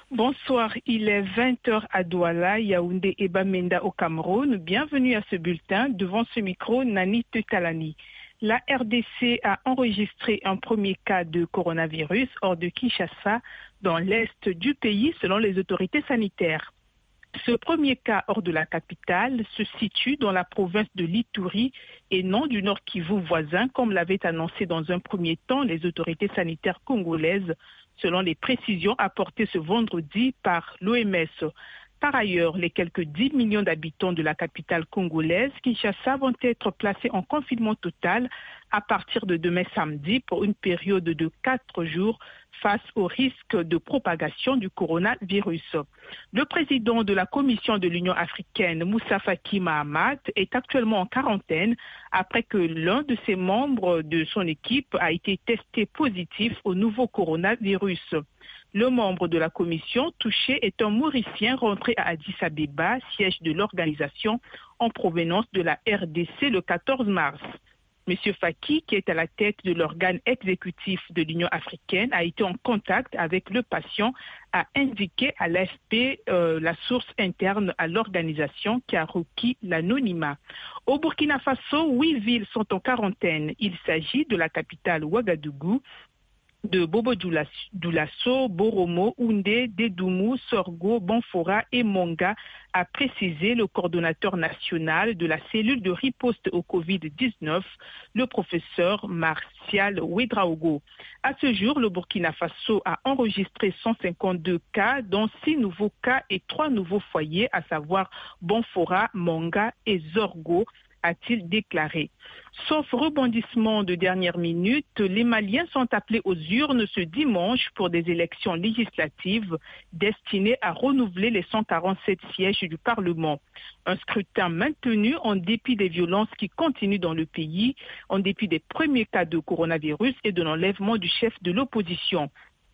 Bonsoir, il est 20h à Douala, Yaoundé et Bamenda au Cameroun. Bienvenue à ce bulletin. Devant ce micro, Nani Tetalani. La RDC a enregistré un premier cas de coronavirus hors de Kinshasa, dans l'est du pays, selon les autorités sanitaires. Ce premier cas hors de la capitale se situe dans la province de l'Ituri et non du Nord Kivu voisin, comme l'avaient annoncé dans un premier temps les autorités sanitaires congolaises, selon les précisions apportées ce vendredi par l'OMS. Par ailleurs, les quelques 10 millions d'habitants de la capitale congolaise, Kinshasa, vont être placés en confinement total à partir de demain samedi pour une période de 4 jours face au risque de propagation du coronavirus. Le président de la Commission de l'Union africaine, Moussa Faki Mahamat, est actuellement en quarantaine après que l'un de ses membres de son équipe a été testé positif au nouveau coronavirus. Le membre de la commission touché est un Mauricien rentré à Addis Abeba, siège de l'organisation, en provenance de la RDC le 14 mars. Monsieur Faki, qui est à la tête de l'organe exécutif de l'Union africaine, a été en contact avec le patient, a indiqué à l'AFP la source interne à l'organisation qui a requis l'anonymat. Au Burkina Faso, 8 villes sont en quarantaine. Il s'agit de la capitale Ouagadougou, de Bobo-Dioulasso, Boromo, Oundé, Dédoumou, Sorgo, Bonfora et Monga, a précisé le coordonnateur national de la cellule de riposte au Covid-19, le professeur Martial Ouedraogo. À ce jour, le Burkina Faso a enregistré 152 cas, dont 6 nouveaux cas et 3 nouveaux foyers, à savoir Bonfora, Monga et Zorgo, a-t-il déclaré. Sauf rebondissement de dernière minute, les Maliens sont appelés aux urnes ce dimanche pour des élections législatives destinées à renouveler les 147 sièges du Parlement. Un scrutin maintenu en dépit des violences qui continuent dans le pays, en dépit des premiers cas de coronavirus et de l'enlèvement du chef de l'opposition.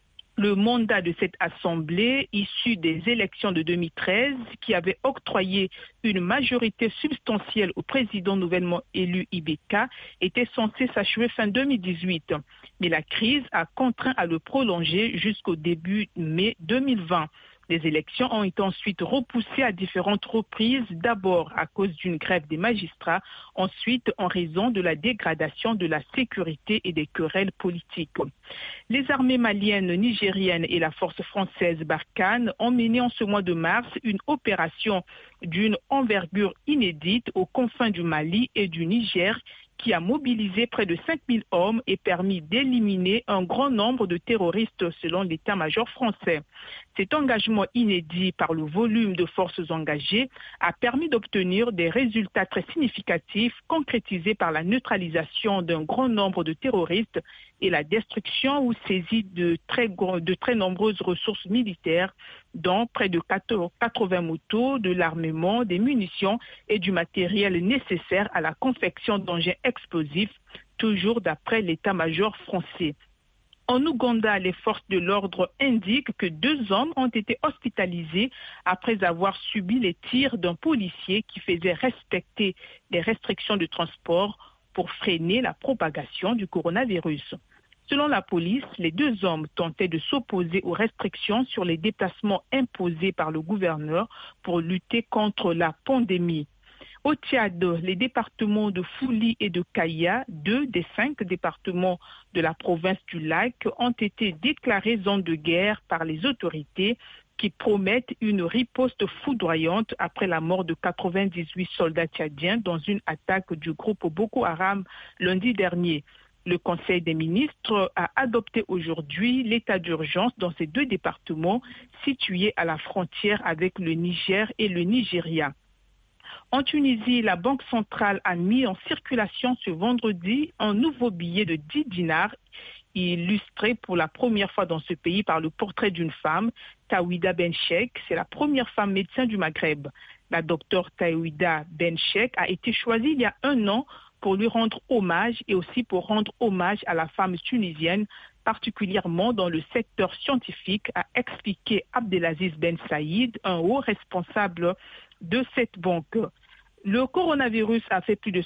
Le mandat de cette assemblée, issue des élections de 2013, qui avait octroyé une majorité substantielle au président nouvellement élu Ibeka, était censé s'achever fin 2018. Mais la crise a contraint à le prolonger jusqu'au début mai 2020. Les élections ont été ensuite repoussées à différentes reprises, d'abord à cause d'une grève des magistrats, ensuite en raison de la dégradation de la sécurité et des querelles politiques. Les armées maliennes, nigériennes et la force française Barkhane ont mené en ce mois de mars une opération d'une envergure inédite aux confins du Mali et du Niger, qui a mobilisé près de 5000 hommes et permis d'éliminer un grand nombre de terroristes selon l'état-major français. Cet engagement inédit par le volume de forces engagées a permis d'obtenir des résultats très significatifs concrétisés par la neutralisation d'un grand nombre de terroristes et la destruction ou saisie de très nombreuses ressources militaires, dont près de 80 motos, de l'armement, des munitions et du matériel nécessaire à la confection d'engins explosifs, toujours d'après l'état-major français. En Ouganda, les forces de l'ordre indiquent que 2 hommes ont été hospitalisés après avoir subi les tirs d'un policier qui faisait respecter les restrictions de transport pour freiner la propagation du coronavirus. Selon la police, les 2 hommes tentaient de s'opposer aux restrictions sur les déplacements imposés par le gouverneur pour lutter contre la pandémie. Au Tchad, les départements de Fouli et de Kaya, 2 des 5 départements de la province du Lac, ont été déclarés zone de guerre par les autorités qui promettent une riposte foudroyante après la mort de 98 soldats tchadiens dans une attaque du groupe Boko Haram lundi dernier. Le Conseil des ministres a adopté aujourd'hui l'état d'urgence dans ces 2 départements situés à la frontière avec le Niger et le Nigeria. En Tunisie, la Banque centrale a mis en circulation ce vendredi un nouveau billet de 10 dinars illustré pour la première fois dans ce pays par le portrait d'une femme, Taouida Benchek. C'est la première femme médecin du Maghreb. La docteure Taouida Benchek a été choisie il y a 1 an pour lui rendre hommage et aussi pour rendre hommage à la femme tunisienne, particulièrement dans le secteur scientifique, a expliqué Abdelaziz Ben Saïd, un haut responsable de cette banque. Le coronavirus a fait plus de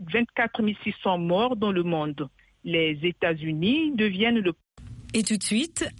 24 600 morts dans le monde. Les États-Unis deviennent le... Et tout de suite,